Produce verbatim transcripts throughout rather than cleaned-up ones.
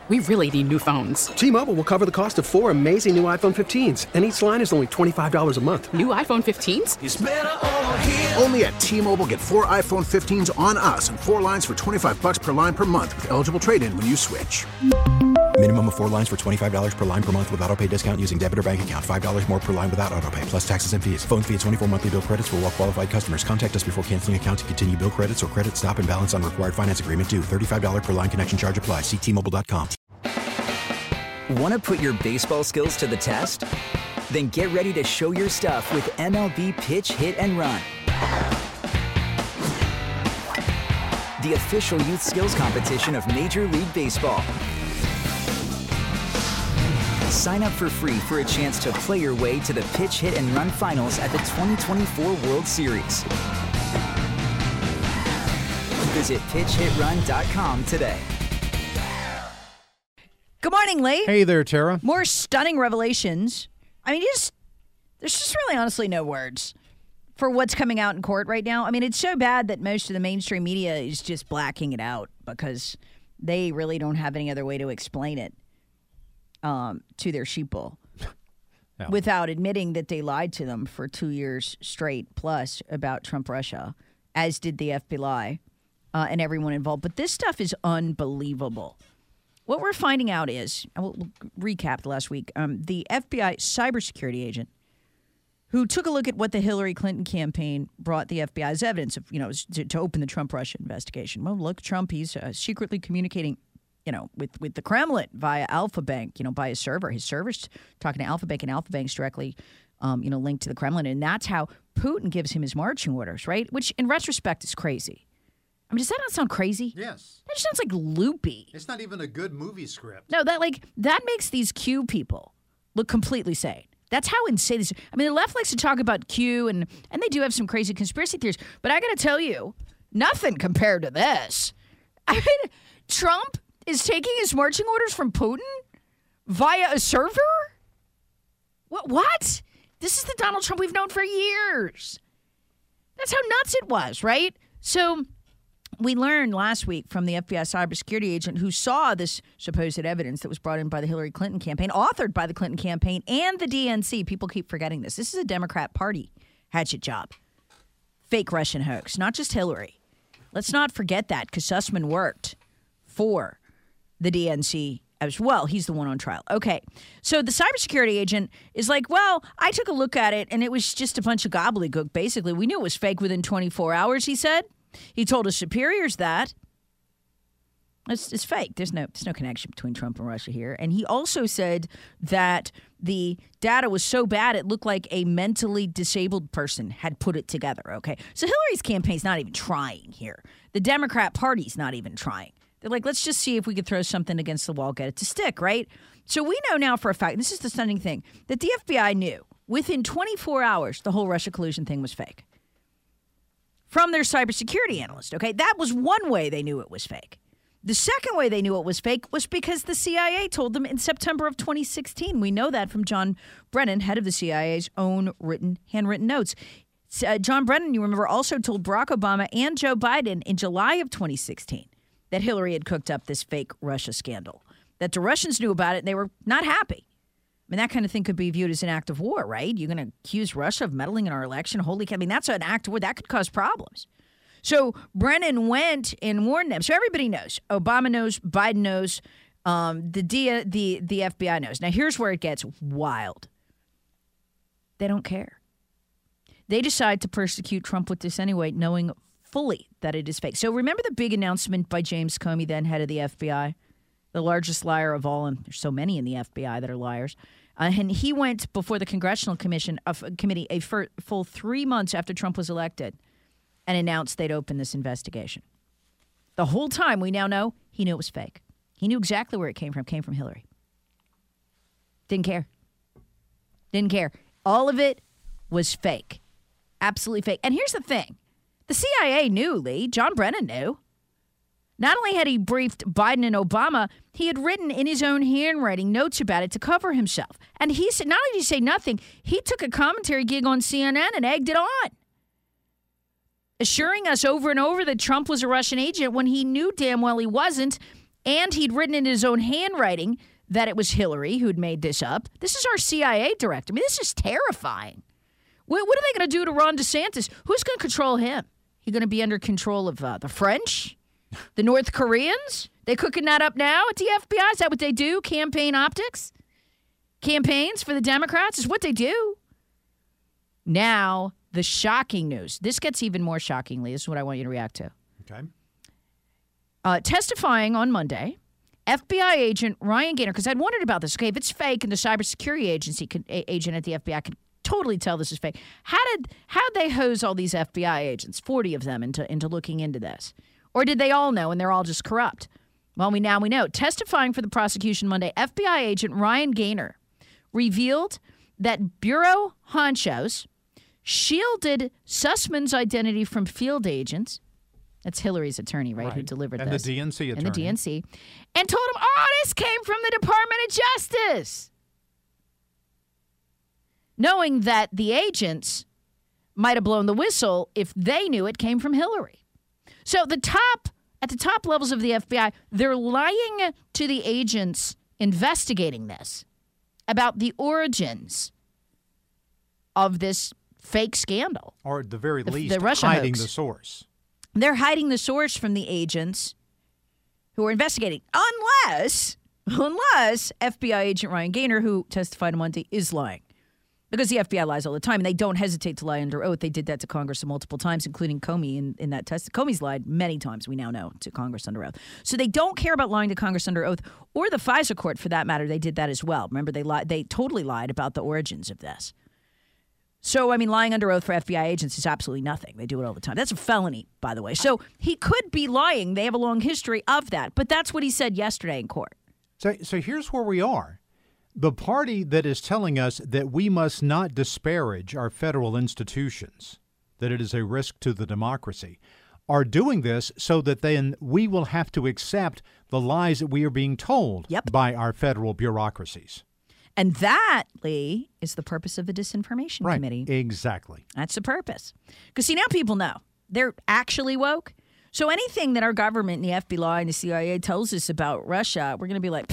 We really need new phones. T-Mobile will cover the cost of four amazing new iPhone fifteens, and each line is only twenty-five dollars a month. New iPhone fifteens? It's better over here. Only at T-Mobile, get four iPhone fifteens on us and four lines for twenty-five dollars per line per month with eligible trade-in when you switch. Minimum of four lines for twenty-five dollars per line per month with autopay discount using debit or bank account. five dollars more per line without autopay, plus taxes and fees. Phone fee at twenty-four monthly bill credits for well-qualified customers. Contact us before canceling account to continue bill credits or credit stop and balance on required finance agreement due. thirty-five dollars per line connection charge applies. See T Mobile dot com. Want to put your baseball skills to the test? Then get ready to show your stuff with M L B Pitch, Hit, and Run. The official youth skills competition of Major League Baseball. Sign up for free for a chance to play your way to the Pitch, Hit, and Run finals at the twenty twenty-four World Series. Visit pitch hit run dot com today. Good morning, Lee. Hey there, Tara. More stunning revelations. I mean, just there's just really honestly no words for what's coming out in court right now. I mean, it's so bad that most of the mainstream media is just blacking it out because they really don't have any other way to explain it um, to their sheeple Yeah. without admitting that they lied to them for two years straight plus about Trump-Russia, as did the F B I uh, and everyone involved. But this stuff is unbelievable. What we're finding out is, and we'll, we'll recap the last week, um, the F B I cybersecurity agent who took a look at what the Hillary Clinton campaign brought the F B I as evidence of, you know, to, to open the Trump-Russia investigation. Well, look, Trump, he's uh, secretly communicating, you know, with, with the Kremlin via Alpha Bank, you know, by his server. His server's talking to Alpha Bank, and Alpha Bank's directly, um, you know, linked to the Kremlin. And that's how Putin gives him his marching orders, right? Which, in retrospect, is crazy. I mean, does that not sound crazy? Yes. That just sounds like loopy. It's not even a good movie script. No, that like that makes these Q people look completely sane. That's how insane this is. I mean, the left likes to talk about Q, and and they do have some crazy conspiracy theories, but I got to tell you, nothing compared to this. I mean, Trump is taking his marching orders from Putin via a server? What? What? This is the Donald Trump we've known for years. That's how nuts it was, right? So we learned last week from the F B I cybersecurity agent who saw this supposed evidence that was brought in by the Hillary Clinton campaign, authored by the Clinton campaign and the D N C. People keep forgetting this. This is a Democrat Party hatchet job. Fake Russian hoax, not just Hillary. Let's not forget that, because Sussman worked for the D N C as well. He's the one on trial. Okay, so the cybersecurity agent is like, well, I took a look at it, and it was just a bunch of gobbledygook, basically. We knew it was fake within twenty-four hours, he said. He told his superiors that. It's, it's fake. There's no, there's no connection between Trump and Russia here. And he also said that the data was so bad it looked like a mentally disabled person had put it together, okay? So Hillary's campaign's not even trying here. The Democrat Party's not even trying. They're like, let's just see if we could throw something against the wall, get it to stick, right? So we know now for a fact, and this is the stunning thing, that the F B I knew within twenty-four hours the whole Russia collusion thing was fake. From their cybersecurity analyst, okay? That was one way they knew it was fake. The second way they knew it was fake was because the C I A told them in September of twenty sixteen. We know that from John Brennan, head of the C I A's own written, handwritten notes. Uh, John Brennan, you remember, also told Barack Obama and Joe Biden in July of twenty sixteen that Hillary had cooked up this fake Russia scandal, that the Russians knew about it and they were not happy. I mean, that kind of thing could be viewed as an act of war, right? You're going to accuse Russia of meddling in our election? Holy cow. I mean, that's an act of war. That could cause problems. So Brennan went and warned them. So everybody knows. Obama knows. Biden knows. Um, the, D- the, the F B I knows. Now, here's where it gets wild. They don't care. They decide to persecute Trump with this anyway, knowing fully that it is fake. So remember the big announcement by James Comey, then head of the F B I? The largest liar of all, and there's so many in the F B I that are liars. Uh, and he went before the Congressional Commission uh, Committee a fir- full three months after Trump was elected and announced they'd open this investigation. The whole time, we now know, he knew it was fake. He knew exactly where it came from. It came from Hillary. Didn't care. Didn't care. All of it was fake. Absolutely fake. And here's the thing. The C I A knew, Lee. John Brennan knew. Not only had he briefed Biden and Obama, he had written in his own handwriting notes about it to cover himself. And he said, not only did he say nothing, he took a commentary gig on C N N and egged it on, assuring us over and over that Trump was a Russian agent when he knew damn well he wasn't, And he'd written in his own handwriting that it was Hillary who'd made this up. This is our C I A director. I mean, this is terrifying. What, what are they going to do to Ron DeSantis? Who's going to control him? He going to be under control of uh, the French? The North Koreans? They cooking that up now at the F B I? Is that what they do? Campaign optics? Campaigns for the Democrats is what they do. Now, the shocking news. This gets even more shockingly. This is what I want you to react to. Okay. Uh, testifying on Monday, F B I agent Ryan Gaynor, because I'd wondered about this. Okay, if it's fake and the cybersecurity agency could, a, agent at the F B I could totally tell this is fake. How did how'd they hose all these F B I agents, forty of them, into into looking into this? Or did they all know and they're all just corrupt? Well, we now we know. Testifying for the prosecution Monday, F B I agent Ryan Gaynor revealed that bureau honchos shielded Sussman's identity from field agents. That's Hillary's attorney, right, right. who delivered and this. And the D N C attorney. And the D N C. And told him, oh, this came from the Department of Justice. Knowing that the agents might have blown the whistle if they knew it came from Hillary. So the top, at the top levels of the F B I, they're lying to the agents investigating this about the origins of this fake scandal. Or at the very the, least, the Russia hiding hoax. the source. They're hiding the source from the agents who are investigating, unless, unless F B I agent Ryan Gaynor, who testified on Monday, is lying. Because the F B I lies all the time, and they don't hesitate to lie under oath. They did that to Congress multiple times, including Comey in, in that test. Comey's lied many times, we now know, to Congress under oath. So they don't care about lying to Congress under oath, or the FISA court, for that matter. They did that as well. Remember, they lied, they totally lied about the origins of this. So, I mean, lying under oath for F B I agents is absolutely nothing. They do it all the time. That's a felony, by the way. So he could be lying. They have a long history of that. But that's what he said yesterday in court. So, so here's where we are. The party that is telling us that we must not disparage our federal institutions, that it is a risk to the democracy, are doing this so that then we will have to accept the lies that we are being told yep. by our federal bureaucracies. And that, Lee, is the purpose of the Disinformation right. Committee. Exactly. That's the purpose. Because, see, now people know. They're actually woke. So anything that our government and the F B I and the C I A tells us about Russia, we're going to be like,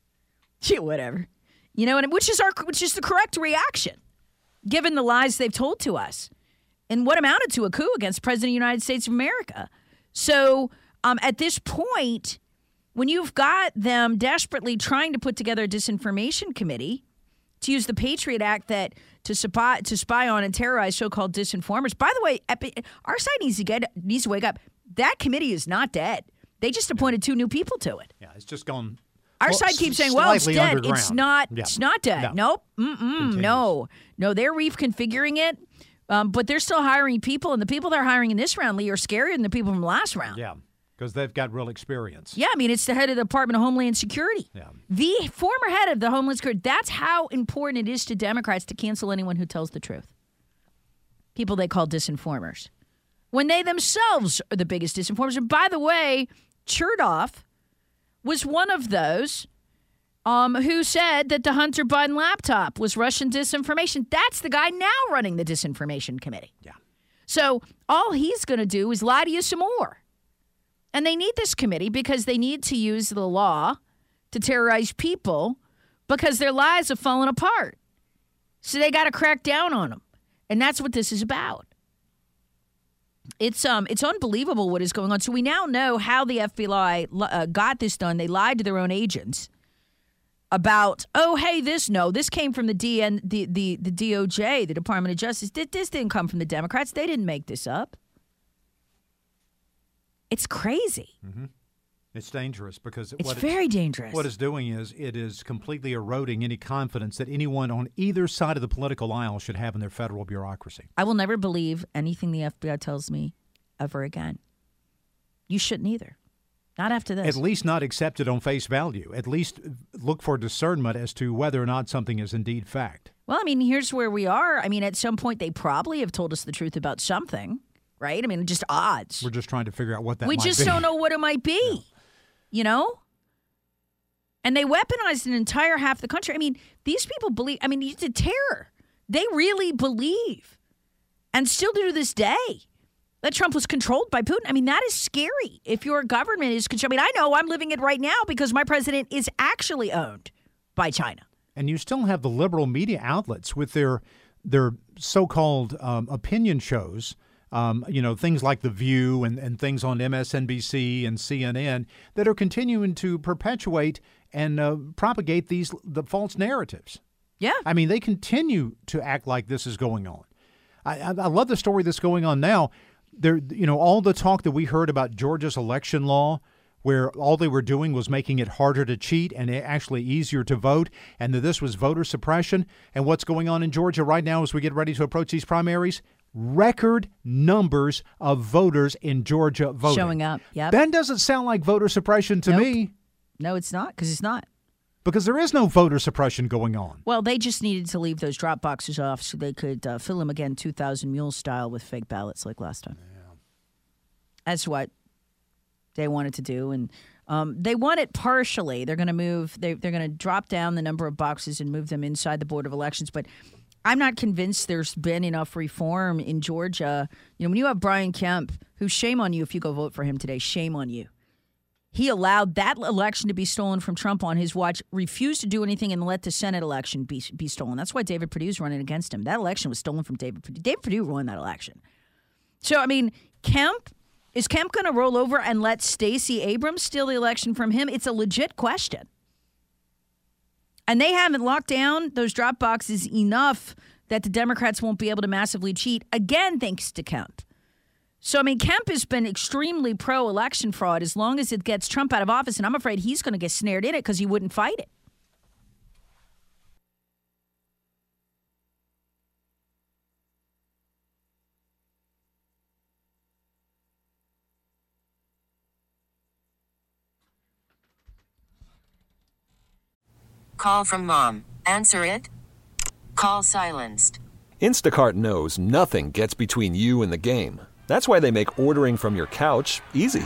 shit, whatever. You know, and which is our which is the correct reaction, given the lies they've told to us and what amounted to a coup against the President of the United States of America. So um, at this point, when you've got them desperately trying to put together a disinformation committee to use the Patriot Act that to spy to spy on and terrorize so-called disinformers. By the way, our side needs to get needs to wake up. That committee is not dead. They just appointed two new people to it. Yeah, it's just gone. Our well, side keeps saying, "Well, it's dead." Underground. It's not. Yeah. It's not dead. No. Nope. Mm-mm. No. No. They're reconfiguring it, um, but they're still hiring people, and the people they're hiring in this round, Lee, are scarier than the people from last round. Yeah, because they've got real experience. Yeah, I mean, it's the head of the Department of Homeland Security. Yeah. The former head of the Homeland Security. That's how important it is to Democrats to cancel anyone who tells the truth. People they call disinformers, when they themselves are the biggest disinformers. And by the way, Chertoff was one of those um, who said that the Hunter Biden laptop was Russian disinformation. That's the guy now running the Disinformation Committee. Yeah. So all he's going to do is lie to you some more. And they need this committee because they need to use the law to terrorize people because their lives have fallen apart. So they got to crack down on them. And that's what this is about. It's um, it's unbelievable what is going on. So we now know how the F B I uh, got this done. They lied to their own agents about, oh, hey, this, no, this came from the D N, the, the, the D O J, the Department of Justice. This didn't come from the Democrats. They didn't make this up. It's crazy. Mm-hmm. It's dangerous because it's what very it's, dangerous. What it's doing is it is completely eroding any confidence that anyone on either side of the political aisle should have in their federal bureaucracy. I will never believe anything the F B I tells me ever again. You shouldn't either. Not after this. At least not accept it on face value. At least look for discernment as to whether or not something is indeed fact. Well, I mean, here's where we are. I mean, at some point they probably have told us the truth about something, right? I mean, just odds. We're just trying to figure out what that we might just be. don't know what it might be. Yeah. You know? And they weaponized an entire half the country. I mean, these people believe, I mean, it's a terror. They really believe, and still do to this day, that Trump was controlled by Putin. I mean, that is scary if your government is controlled. I mean, I know I'm living it right now because my president is actually owned by China. And you still have the liberal media outlets with their their so-called um, opinion shows, um, you know, things like The View and, and things on M S N B C and C N N that are continuing to perpetuate and uh, propagate these the false narratives. Yeah. I mean, they continue to act like this is going on. I, I, I love the story that's going on now. There, you know, all the talk that we heard about Georgia's election law, where all they were doing was making it harder to cheat and actually easier to vote, and that this was voter suppression. And what's going on in Georgia right now as we get ready to approach these primaries? Record numbers of voters in Georgia voting. Showing up, yep. That doesn't sound like voter suppression to Nope. me. No, it's not, because it's not. Because there is no voter suppression going on. Well, they just needed to leave those drop boxes off so they could uh, fill them again two thousand mule style with fake ballots like last time. Yeah. That's what they wanted to do. And um, they want it partially. They're going to move, they, they're going to drop down the number of boxes and move them inside the Board of Elections. But I'm not convinced there's been enough reform in Georgia. You know, when you have Brian Kemp, who shame on you if you go vote for him today, shame on you. He allowed that election to be stolen from Trump on his watch, refused to do anything, and let the Senate election be, be stolen. That's why David Perdue's running against him. That election was stolen from David Perdue. David Perdue won that election. So, I mean, Kemp, is Kemp going to roll over and let Stacey Abrams steal the election from him? It's a legit question. And they haven't locked down those drop boxes enough that the Democrats won't be able to massively cheat, again, thanks to Kemp. So, I mean, Kemp has been extremely pro-election fraud as long as it gets Trump out of office, and I'm afraid he's going to get snared in it because he wouldn't fight it. Call from mom. Answer it. Call silenced. Instacart knows nothing gets between you and the game. That's why they make ordering from your couch easy.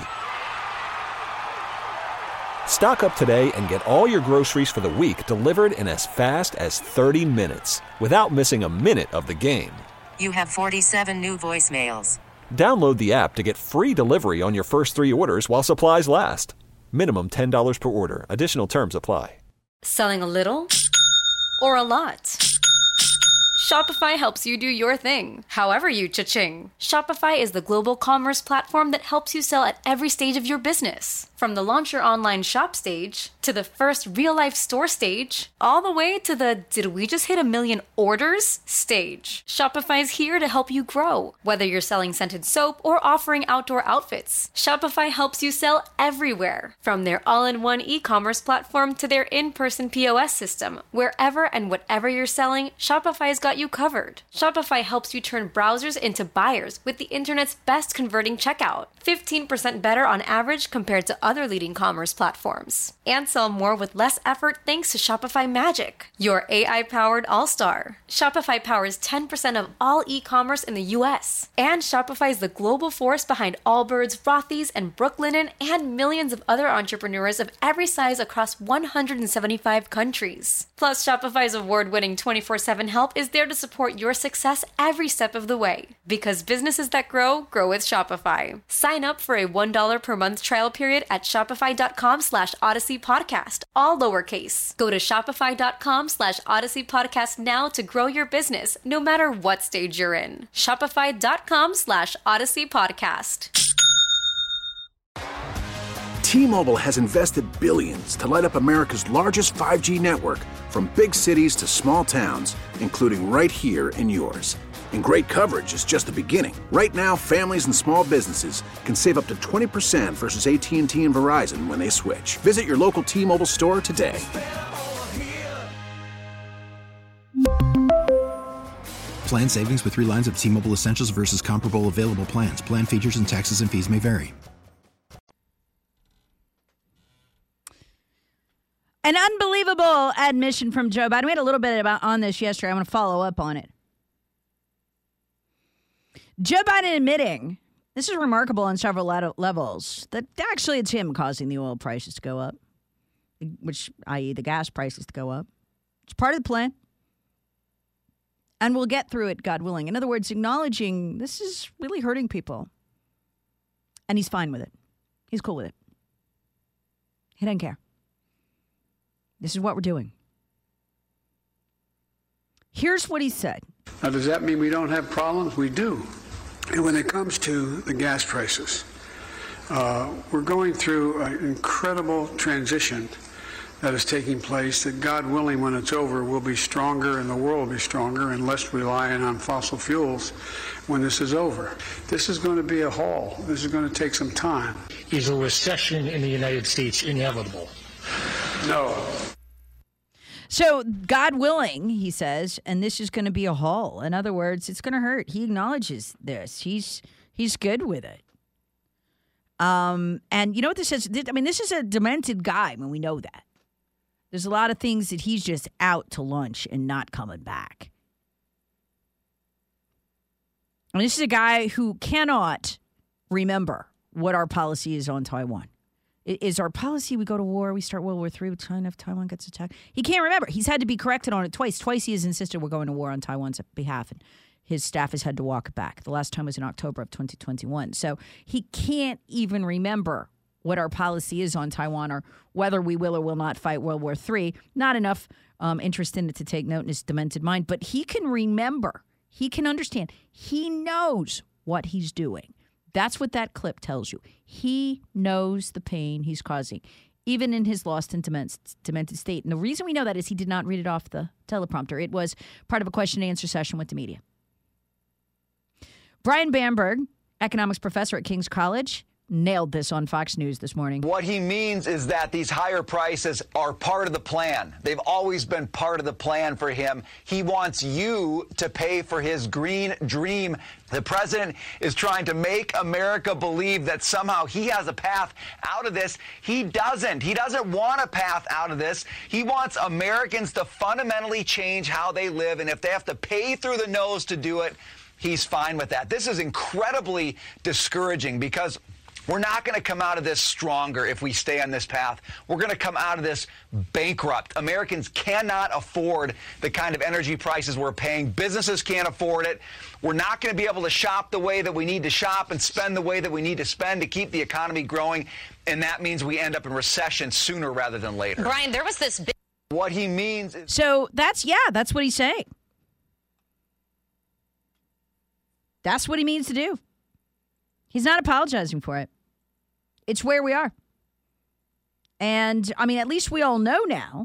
Stock up today and get all your groceries for the week delivered in as fast as thirty minutes without missing a minute of the game. You have forty-seven new voicemails. Download the app to get free delivery on your first three orders while supplies last. Minimum ten dollars per order. Additional terms apply. Selling a little or a lot? Shopify helps you do your thing, however you cha-ching. Shopify is the global commerce platform that helps you sell at every stage of your business. From the launch your online shop stage, to the first real-life store stage, all the way to the did we just hit a million orders stage. Shopify's here to help you grow. Whether you're selling scented soap or offering outdoor outfits, Shopify helps you sell everywhere. From their all-in-one e-commerce platform to their in-person P O S system, wherever and whatever you're selling, Shopify's got you covered. Shopify helps you turn browsers into buyers with the internet's best converting checkout. fifteen percent better on average compared to other leading commerce platforms. And sell more with less effort thanks to Shopify Magic, your A I-powered all-star. Shopify powers ten percent of all e-commerce in the U S. And Shopify is the global force behind Allbirds, Rothy's, and Brooklinen, and millions of other entrepreneurs of every size across one hundred seventy-five countries. Plus, Shopify's award-winning twenty-four seven help is there to support your success every step of the way. Because businesses that grow, grow with Shopify. Sign up for a one dollar per month trial period at shopify.com slash Odyssey Podcast, all lowercase. Go to shopify.com slash Odyssey Podcast now to grow your business, no matter what stage you're in. Shopify.com slash Odyssey Podcast. T-Mobile has invested billions to light up America's largest five G network, from big cities to small towns, including right here in yours. And great coverage is just the beginning. Right now, families and small businesses can save up to twenty percent versus A T and T and Verizon when they switch. Visit your local T-Mobile store today. Plan savings with three lines of T-Mobile Essentials versus comparable available plans. Plan features and taxes and fees may vary. An unbelievable admission from Joe Biden. We had a little bit about on this yesterday. I want to follow up on it. Joe Biden admitting, this is remarkable on several levels, that actually it's him causing the oil prices to go up, which, that is the gas prices to go up. It's part of the plan. And we'll get through it, God willing. In other words, acknowledging this is really hurting people. And he's fine with it. He's cool with it. He doesn't care. This is what we're doing. Here's what he said. Now, does that mean we don't have problems? We do. And when it comes to the gas prices, uh, we're going through an incredible transition that is taking place that, God willing, when it's over, we'll be stronger and the world will be stronger and less reliant on fossil fuels when this is over. This is going to be a haul. This is going to take some time. Is a recession in the United States inevitable? No. So, God willing, he says, and this is going to be a haul. In other words, it's going to hurt. He acknowledges this. He's he's good with it. Um, and you know what this is? I mean, this is a demented guy, and we know that. There's a lot of things that he's just out to lunch and not coming back. And this is a guy who cannot remember what our policy is on Taiwan. Is our policy we go to war, we start World War Three with China if Taiwan gets attacked? He can't remember. He's had to be corrected on it twice. Twice he has insisted we're going to war on Taiwan's behalf, and his staff has had to walk it back. The last time was in October of twenty twenty-one. So he can't even remember what our policy is on Taiwan or whether we will or will not fight World War Three. Not enough um, interest in it to take note in his demented mind, but he can remember. He can understand. He knows what he's doing. That's what that clip tells you. He knows the pain he's causing, even in his lost and demented state. And the reason we know that is he did not read it off the teleprompter. It was part of a question and answer session with the media. Brian Bamberg, economics professor at King's College, nailed this on Fox News this morning. What he means is that these higher prices are part of the plan. They've always been part of the plan for him. He wants you to pay for his green dream. The president is trying to make America believe that somehow he has a path out of this. He doesn't. He doesn't want a path out of this. He wants Americans to fundamentally change how they live, and if they have to pay through the nose to do it, he's fine with that. This is incredibly discouraging because we're not going to come out of this stronger if we stay on this path. We're going to come out of this bankrupt. Americans cannot afford the kind of energy prices we're paying. Businesses can't afford it. We're not going to be able to shop the way that we need to shop and spend the way that we need to spend to keep the economy growing. And that means we end up in recession sooner rather than later. Brian, there was this big... What he means is... So that's, yeah, that's what he's saying. That's what he means to do. He's not apologizing for it. It's where we are. And, I mean, at least we all know now.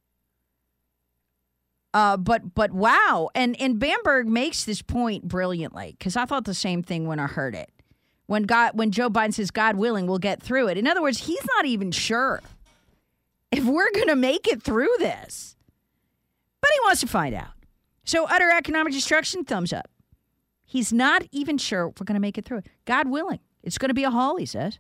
Uh, but, but wow. And, and Bamberg makes this point brilliantly, because I thought the same thing when I heard it. When God, when Joe Biden says, God willing, we'll get through it. In other words, he's not even sure if we're going to make it through this. But he wants to find out. So utter economic destruction, thumbs up. He's not even sure if we're going to make it through it. God willing. It's going to be a haul, he says.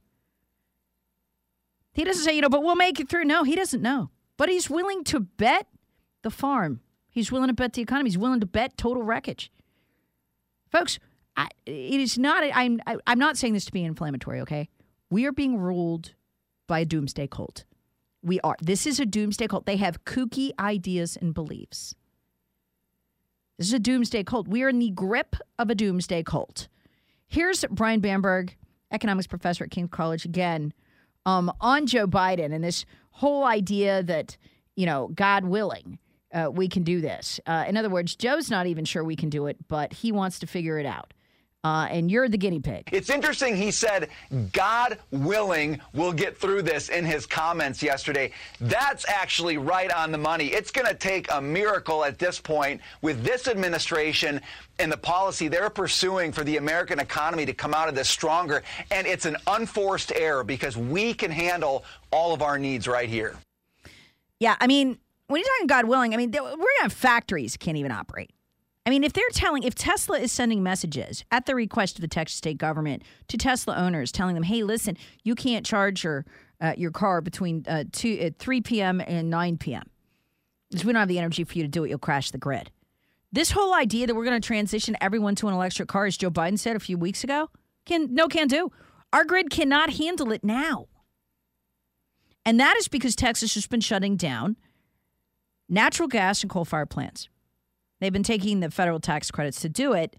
He doesn't say, you know, but we'll make it through. No, he doesn't know. But he's willing to bet the farm. He's willing to bet the economy. He's willing to bet total wreckage. Folks, I, it is not, I'm, I'm not saying this to be inflammatory, okay? We are being ruled by a doomsday cult. We are. This is a doomsday cult. They have kooky ideas and beliefs. This is a doomsday cult. We are in the grip of a doomsday cult. Here's Brian Bamberg, economics professor at King's College, again, um, on Joe Biden and this whole idea that, you know, God willing, uh, we can do this. Uh, in other words, Joe's not even sure we can do it, but he wants to figure it out. Uh, and you're the guinea pig. It's interesting he said, God willing, we'll get through this in his comments yesterday. That's actually right on the money. It's going to take a miracle at this point with this administration and the policy they're pursuing for the American economy to come out of this stronger. And it's an unforced error because we can handle all of our needs right here. Yeah, I mean, when you're talking God willing, I mean, we're going to have factories can't even operate. I mean, if they're telling, if Tesla is sending messages at the request of the Texas state government to Tesla owners, telling them, hey, listen, you can't charge your uh, your car between uh, two, uh, three p.m. and nine p.m. because we don't have the energy for you to do it. You'll crash the grid. This whole idea that we're going to transition everyone to an electric car, as Joe Biden said a few weeks ago, can no can do. Our grid cannot handle it now. And that is because Texas has been shutting down natural gas and coal-fired plants. They've been taking the federal tax credits to do it,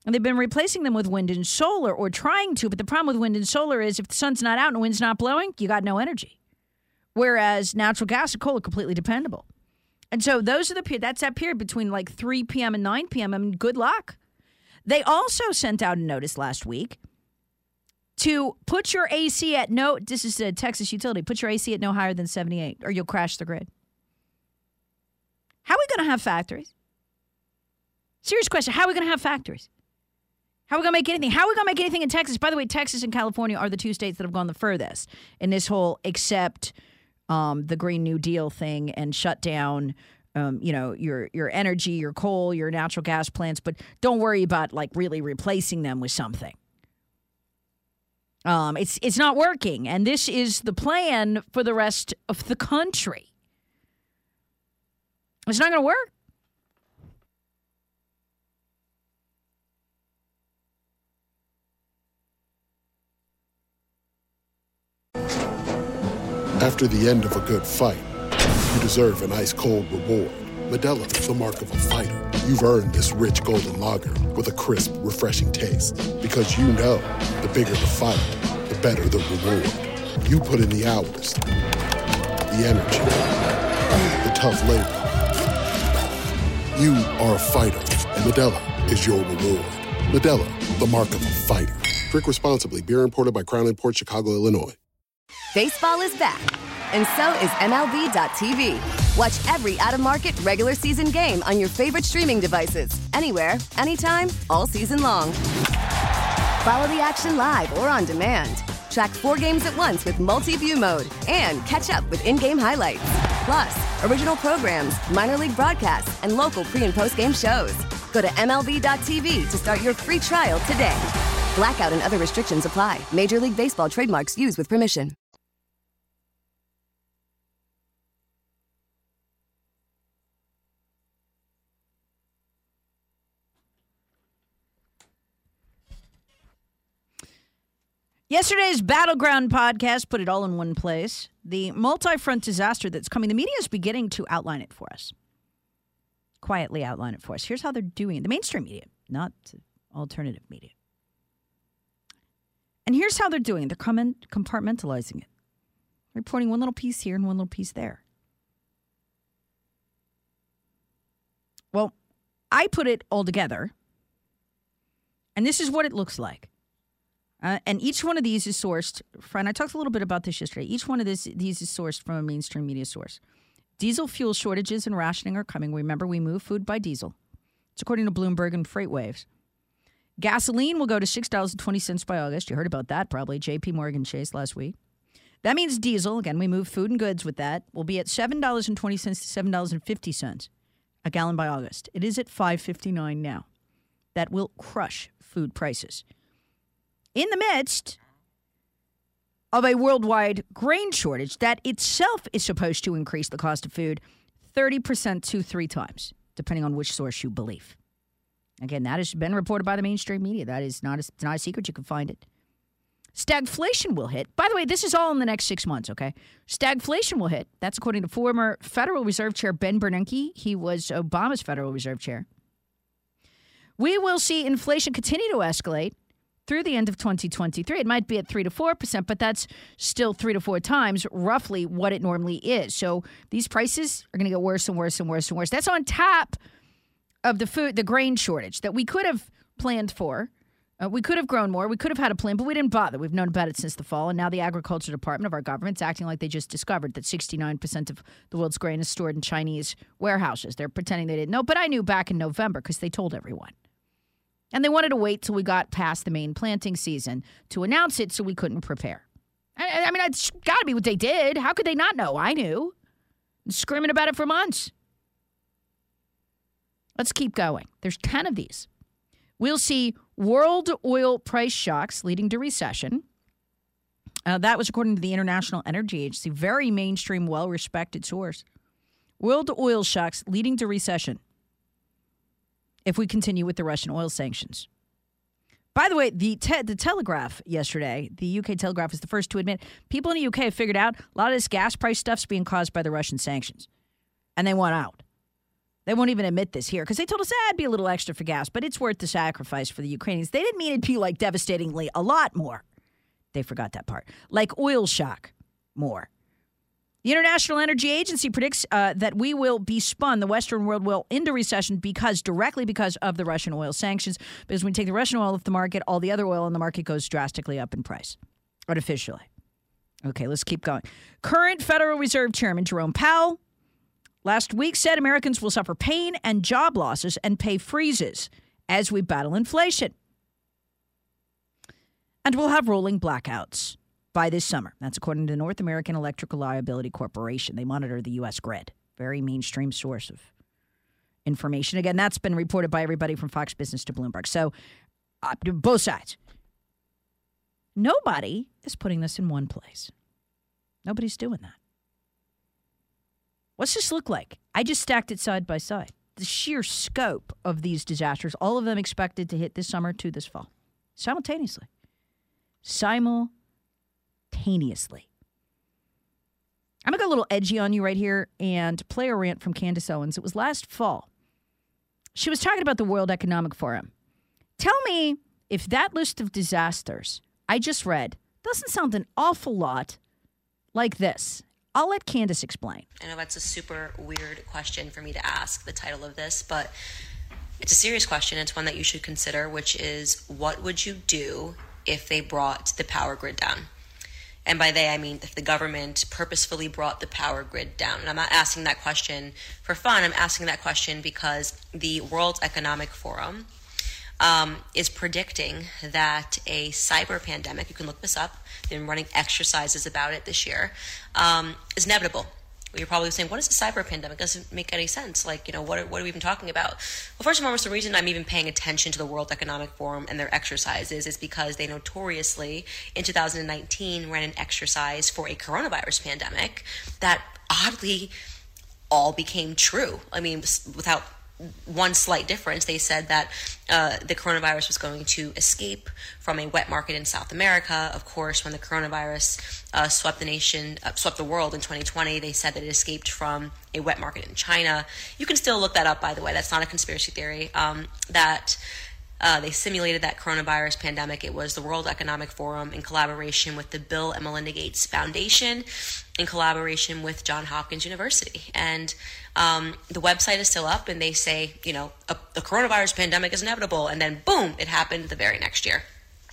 And they've been replacing them with wind and solar, or trying to. But the problem with wind and solar is if the sun's not out and the wind's not blowing, you got no energy. Whereas natural gas and coal are completely dependable. And so those are the period. That's that period between like three p.m. and nine p.m. I mean, good luck. They also sent out a notice last week to put your A C at no. This is a Texas utility. Put your A C at no higher than seventy-eight, or you'll crash the grid. How are we going to have factories? Serious question. How are we going to have factories? How are we going to make anything? How are we going to make anything in Texas? By the way, Texas and California are the two states that have gone the furthest in this whole accept um, the Green New Deal thing and shut down, um, you know, your your energy, your coal, your natural gas plants. But don't worry about like really replacing them with something. Um, it's it's not working, and this is the plan for the rest of the country. It's not going to work. After the end of a good fight, you deserve an ice-cold reward. Modelo is the mark of a fighter. You've earned this rich golden lager with a crisp, refreshing taste. Because you know, the bigger the fight, the better the reward. You put in the hours, the energy, the tough labor. You are a fighter, and Modelo is your reward. Modelo, the mark of a fighter. Drink responsibly. Beer imported by Crown Imports, Chicago, Illinois. Baseball is back, and so is M L B dot T V. Watch every out-of-market regular season game on your favorite streaming devices. Anywhere, anytime, all season long. Follow the action live or on demand. Track four games at once with multi-view mode and catch up with in-game highlights. Plus, original programs, minor league broadcasts, and local pre- and post-game shows. Go to M L B dot T V to start your free trial today. Blackout and other restrictions apply. Major League Baseball trademarks used with permission. Yesterday's Battleground podcast put it all in one place. The multi-front disaster that's coming. The media is beginning to outline it for us. Quietly outline it for us. Here's how they're doing it. The mainstream media, not alternative media. And here's how they're doing it. They're comment- compartmentalizing it. Reporting one little piece here and one little piece there. Well, I put it all together. And this is what it looks like. Uh, and each one of these is sourced, friend, I talked a little bit about this yesterday. Each one of this, these is sourced from a mainstream media source. Diesel fuel shortages and rationing are coming. Remember, we move food by diesel. It's according to Bloomberg and FreightWaves. Gasoline will go to six dollars and twenty cents by August. You heard about that probably, J P Morgan Chase last week. That means diesel, again, we move food and goods with that, will be at seven dollars and twenty cents to seven dollars and fifty cents a gallon by August. It is at five dollars and fifty-nine cents now. That will crush food prices. In the midst of a worldwide grain shortage that itself is supposed to increase the cost of food thirty percent to three times, depending on which source you believe. Again, that has been reported by the mainstream media. That is not a, it's not a secret. You can find it. Stagflation will hit. By the way, this is all in the next six months, okay? Stagflation will hit. That's according to former Federal Reserve Chair Ben Bernanke. He was Obama's Federal Reserve Chair. We will see inflation continue to escalate through the end of twenty twenty-three. It might be at three to four percent, but that's still three to four times roughly what it normally is. So these prices are going to get worse and worse and worse and worse. That's on top of the food, the grain shortage that we could have planned for. Uh, we could have grown more. We could have had a plan, but we didn't bother. We've known about it since the fall, and now the Agriculture Department of our government's acting like they just discovered that sixty-nine percent of the world's grain is stored in Chinese warehouses. They're pretending they didn't know, but I knew back in November because they told everyone. And they wanted to wait till we got past the main planting season to announce it so we couldn't prepare. I, I mean, it's got to be what they did. How could they not know? I knew. I'm screaming about it for months. Let's keep going. There's ten of these. We'll see world oil price shocks leading to recession. Uh, that was according to the International Energy Agency, very mainstream, well-respected source. World oil shocks leading to recession if we continue with the Russian oil sanctions. By the way, the te- the Telegraph yesterday, the U K Telegraph is the first to admit people in the U K have figured out a lot of this gas price stuff's being caused by the Russian sanctions. And they want out. They won't even admit this here because they told us ah, it'd be a little extra for gas, but it's worth the sacrifice for the Ukrainians. They didn't mean it'd be like devastatingly a lot more. They forgot that part. Like oil shock more. The International Energy Agency predicts uh, that we will be spun, the Western world will, into recession because directly because of the Russian oil sanctions. Because when you take the Russian oil off the market, all the other oil in the market goes drastically up in price, artificially. Okay, let's keep going. Current Federal Reserve Chairman Jerome Powell last week said Americans will suffer pain and job losses and pay freezes as we battle inflation. And we'll have rolling blackouts by this summer. That's according to North American Electric Reliability Corporation. They monitor the U S grid. Very mainstream source of information. Again, that's been reported by everybody from Fox Business to Bloomberg. So, uh, both sides. Nobody is putting this in one place. Nobody's doing that. What's this look like? I just stacked it side by side. The sheer scope of these disasters, all of them expected to hit this summer to this fall, simultaneously. Simultaneously. I'm going to go a little edgy on you right here and play a rant from Candace Owens. It was last fall. She was talking about the World Economic Forum. Tell me if that list of disasters I just read doesn't sound an awful lot like this. I'll let Candace explain. I know that's a super weird question for me to ask, the title of this, but it's a serious question. It's one that you should consider, which is, what would you do if they brought the power grid down? And by they, I mean if the government purposefully brought the power grid down. And I'm not asking that question for fun. I'm asking that question because the World Economic Forum um, is predicting that a cyber pandemic, you can look this up, they've been running exercises about it this year, um, is inevitable. You're probably saying, what is a cyber pandemic? It doesn't make any sense. Like, you know, what are, what are we even talking about? Well, first and foremost, the reason I'm even paying attention to the World Economic Forum and their exercises is because they notoriously, in two thousand nineteen, ran an exercise for a coronavirus pandemic that oddly all became true. I mean, without one slight difference, they said that uh, the coronavirus was going to escape from a wet market in South America. Of course, when the coronavirus uh, swept the nation, uh, swept the world in twenty twenty, they said that it escaped from a wet market in China. You can still look that up, by the way. That's not a conspiracy theory. Um, that uh, they simulated that coronavirus pandemic. It was the World Economic Forum in collaboration with the Bill and Melinda Gates Foundation, in collaboration with Johns Hopkins University. And um, the website is still up, and they say, you know, a, the coronavirus pandemic is inevitable, and then boom, it happened the very next year.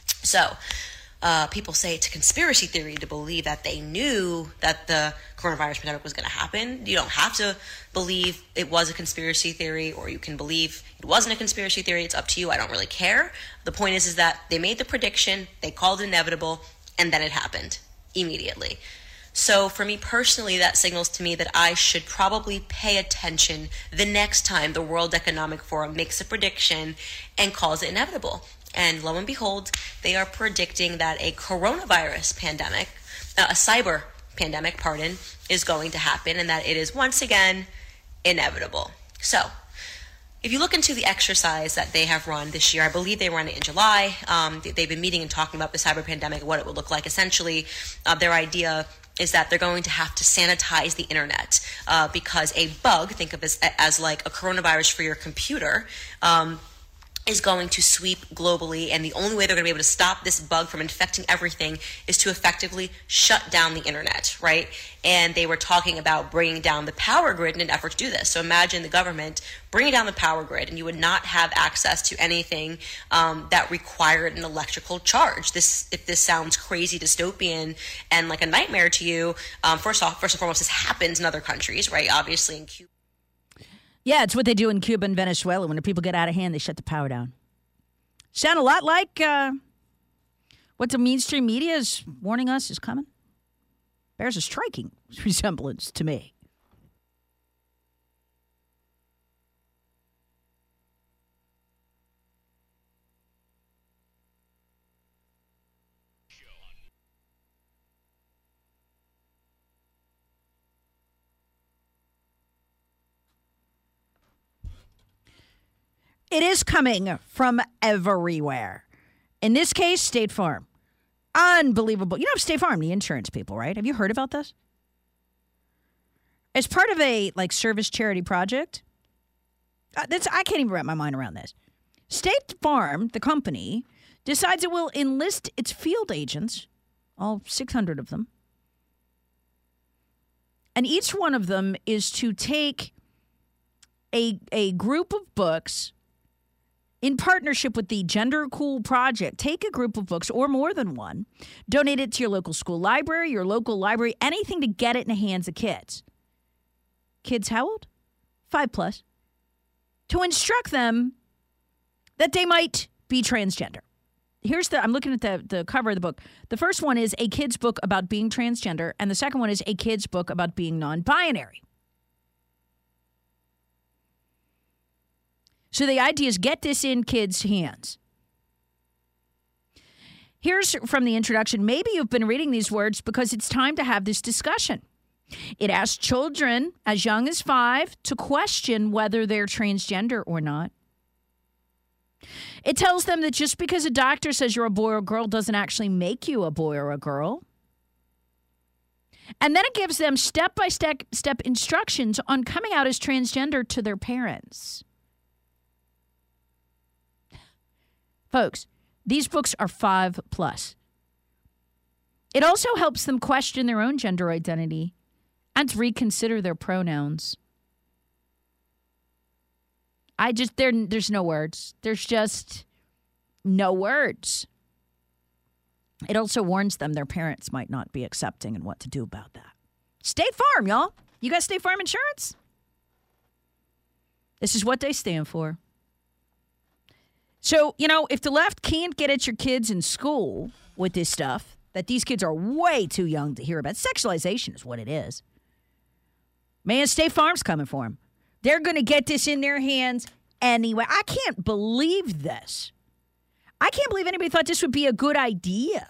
So uh, people say it's a conspiracy theory to believe that they knew that the coronavirus pandemic was going to happen. You don't have to believe it was a conspiracy theory, or you can believe it wasn't a conspiracy theory. It's up to you. I don't really care. The point is, is that they made the prediction, they called it inevitable, and then it happened immediately. So for me personally, that signals to me that I should probably pay attention the next time the World Economic Forum makes a prediction and calls it inevitable. And lo and behold, they are predicting that a coronavirus pandemic, uh, a cyber pandemic, pardon, is going to happen, and that it is once again inevitable. So if you look into the exercise that they have run this year, I believe they ran it in July. Um, they've been meeting and talking about the cyber pandemic, what it would look like. Essentially, uh, their idea is that they're going to have to sanitize the internet uh, because a bug, think of it as, as like a coronavirus for your computer, um, is going to sweep globally, and the only way they're going to be able to stop this bug from infecting everything is to effectively shut down the internet, right? And they were talking about bringing down the power grid in an effort to do this. So imagine the government bringing down the power grid, and you would not have access to anything um, that required an electrical charge. This, if this sounds crazy, dystopian, and like a nightmare to you, um, first off, first and foremost, this happens in other countries, right? Obviously in Cuba. Yeah, it's what they do in Cuba and Venezuela. When the people get out of hand, they shut the power down. Sound a lot like uh, what the mainstream media is warning us is coming. Bears a striking resemblance to me. It is coming from everywhere. In this case, State Farm. Unbelievable. You know State Farm, the insurance people, right? Have you heard about this? As part of a like service charity project, Uh, that's, I can't even wrap my mind around this. State Farm, the company, decides it will enlist its field agents, all six hundred of them, and each one of them is to take a, a group of books in partnership with the Gender Cool Project. Take a group of books or more than one, donate it to your local school library, your local library, anything to get it in the hands of kids. Kids how old? Five plus. To instruct them that they might be transgender. Here's the, I'm looking at the, the cover of the book. The first one is a kid's book about being transgender, and the second one is a kid's book about being non-binary. So the idea is get this in kids' hands. Here's from the introduction. Maybe you've been reading these words because it's time to have this discussion. It asks children as young as five to question whether they're transgender or not. It tells them that just because a doctor says you're a boy or a girl doesn't actually make you a boy or a girl. And then it gives them step-by-step step instructions on coming out as transgender to their parents. Folks, these books are five plus. It also helps them question their own gender identity and to reconsider their pronouns. I just, there, there's no words. There's just no words. It also warns them their parents might not be accepting and what to do about that. State Farm, y'all. You got State Farm insurance? This is what they stand for. So, you know, if the left can't get at your kids in school with this stuff, that these kids are way too young to hear about, sexualization is what it is. Man, State Farm's coming for them. They're going to get this in their hands anyway. I can't believe this. I can't believe anybody thought this would be a good idea.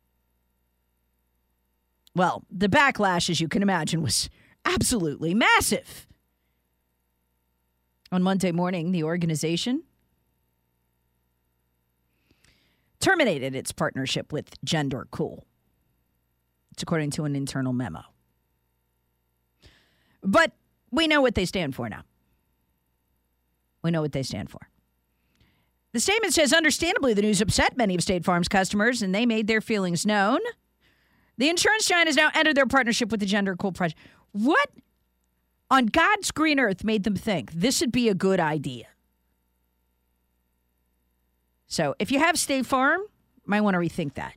Well, the backlash, as you can imagine, was absolutely massive. On Monday morning, the organization terminated its partnership with Gender Cool. It's according to an internal memo. But we know what they stand for now. We know what they stand for. The statement says, understandably, the news upset many of State Farm's customers, and they made their feelings known. The insurance giant has now entered their partnership with the Gender Cool Project. What on God's green earth made them think this would be a good idea? So if you have State Farm, you might want to rethink that.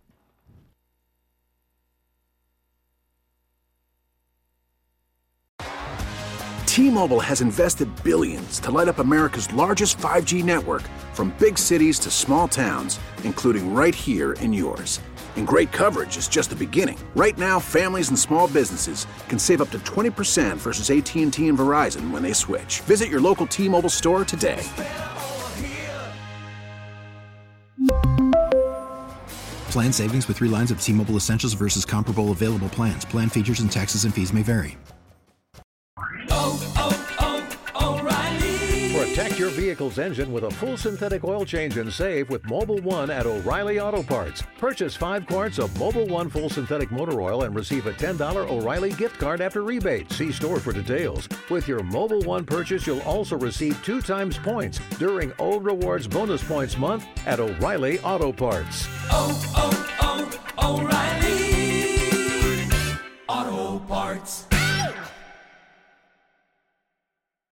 T-Mobile has invested billions to light up America's largest five G network, from big cities to small towns, including right here in yours. And great coverage is just the beginning. Right now, families and small businesses can save up to twenty percent versus A T and T and Verizon when they switch. Visit your local T-Mobile store today. Plan savings with three lines of T-Mobile Essentials versus comparable available plans. Plan features and taxes and fees may vary. Oh, oh, oh, O'Reilly. Protect your vehicle's engine with a full synthetic oil change and save with Mobil one at O'Reilly Auto Parts. Purchase five quarts of Mobil one full synthetic motor oil and receive a ten dollars O'Reilly gift card after rebate. See store for details. With your Mobil one purchase, you'll also receive two times points during O Rewards Bonus Points Month at O'Reilly Auto Parts. Oh, oh, oh, O'Reilly Auto Parts.